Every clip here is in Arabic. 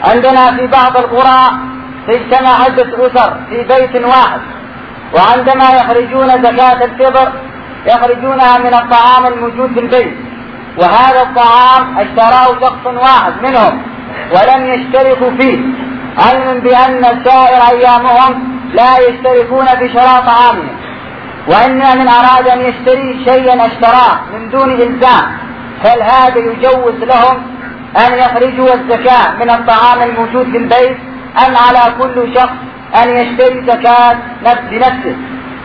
عندنا في بعض القرى تجتمع عدة أسر في بيت واحد، وعندما يخرجون زكاة الفطر يخرجونها من الطعام الموجود في البيت، وهذا الطعام اشتراه شخص واحد منهم ولم يشتركوا فيه، علما بأن سائر أيامهم لا يشتركون في شراء طعامهم. وإن من أراد أن يشتري شيئا اشتراه من دون إلزام، هل هذا يجوز لهم أن يخرجوا الزكاة من الطعام الموجود في البيت، أم على كل شخص أن يشتري زكاة بنفسه؟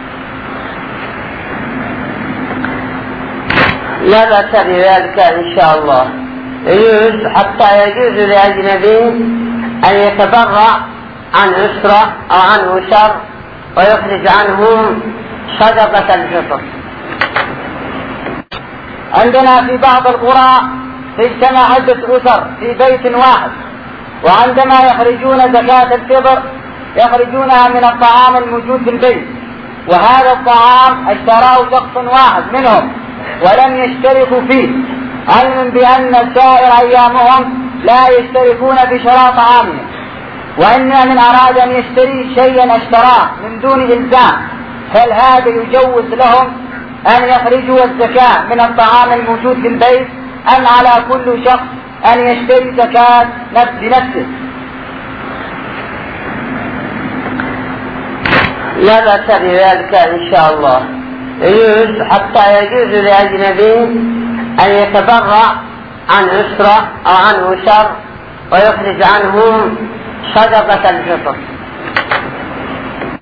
لا بأس بذلك إن شاء الله. يجوز حتى يجوز لأجنبي أن يتبرع عن أسرة أو عن أسر ويخرج عنهم صدقة الفطر. عندنا في بعض القرى تجتمع عدة أسر في بيت واحد، وعندما يخرجون زكاة الفطر يخرجونها من الطعام الموجود في البيت، وهذا الطعام اشتراه شخص واحد منهم ولم يشتركوا فيه، علما بأن سائر أيامهم لا يشتركون في شراء طعامهم. وإن من أراد أن يشتري شيئا اشتراه من دون إلزام، هل هذا يجوز لهم أن يخرجوا الزكاة من الطعام الموجود في البيت، أم على كل شخص أن يشتري زكاة بنفسه؟ لا بأس بذلك إن شاء الله. يجوز حتى يجوز لأجنبي أن يتبرع عن أسرة أو عن أسر ويخرج عنهم صدقة الفطر.